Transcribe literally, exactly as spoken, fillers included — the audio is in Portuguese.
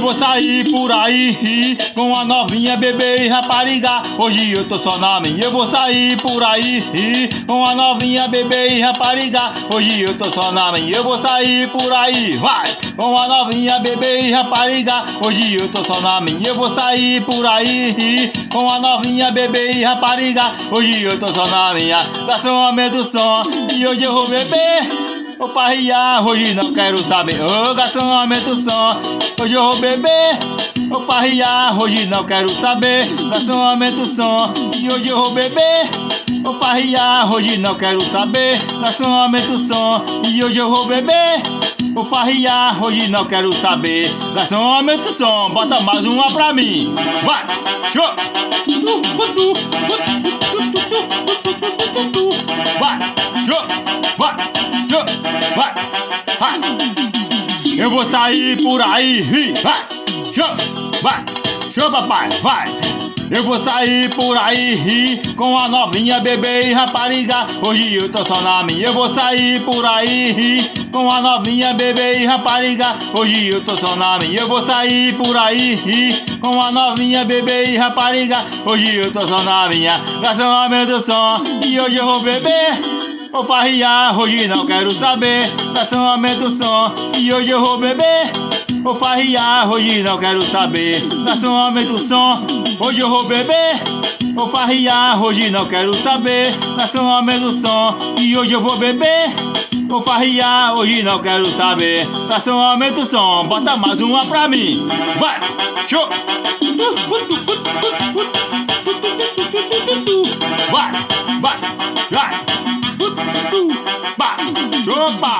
vou sair por aí com a novinha, bebê e rapariga. Hoje eu tô só na minha. Eu vou sair por aí com a novinha, bebê e rapariga. Hoje eu tô só na minha. Eu vou sair por aí, vai, com a novinha, bebê e rapariga. Hoje eu tô só na minha. Eu vou sair por aí com a novinha, bebê e rapariga. Hoje eu tô só na minha. Garçom, aumenta o som e hoje eu vou beber. Vou farriar, hoje não quero saber. Ô, garçom, aumenta o som, hoje eu vou beber. Vou farriar, hoje não quero saber. Garçom, aumenta o som e hoje eu vou beber. Vou farriar, hoje não quero saber. Garçom, aumenta o som e hoje eu vou beber. Vou farriar, hoje não quero saber. Garçom, aumenta o som, bota mais uma pra mim. Vai! Show! Vai! Show! Vai! Show! Vai! Vai! Eu vou sair por aí, vai! Show! Vai! Show, papai! Vai! Eu vou sair por aí com a novinha, bebê e rapariga. Hoje eu tô só na minha. Eu vou sair por aí com a novinha, bebê e rapariga. Hoje eu tô só na minha. Eu vou sair por aí com a novinha, bebê e rapariga. Hoje eu tô só na minha. Garçom, aumenta o som e hoje eu vou beber. Vou farriar, hoje não quero saber. Garçom, aumenta o som e hoje eu vou beber. Vou farriar, hoje não quero saber. Garçom, aumenta o som, hoje eu vou beber. Vou farriar, hoje não quero saber. Garçom, aumenta o som e hoje eu vou beber. Vou farriar, hoje não quero saber. Garçom, aumenta o som, bota mais uma pra mim. Vai! Show! Vai! Vai! Vai! Vai! Show!